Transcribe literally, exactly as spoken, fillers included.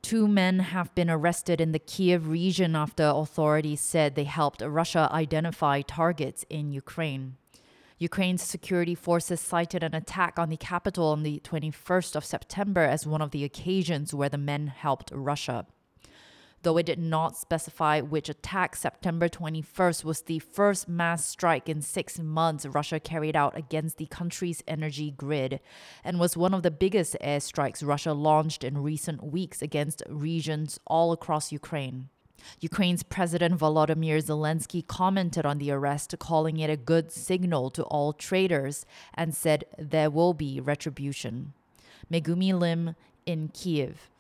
Two men have been arrested in the Kiev region after authorities said they helped Russia identify targets in Ukraine. Ukraine's security forces cited an attack on the capital on the twenty-first of September as one of the occasions where the men helped Russia. Though it did not specify which attack, September twenty-first was the first mass strike in six months Russia carried out against the country's energy grid, and was one of the biggest airstrikes Russia launched in recent weeks against regions all across Ukraine. Ukraine's President Volodymyr Zelensky commented on the arrest, calling it a good signal to all traitors, and said there will be retribution. Megumi Lim in Kiev.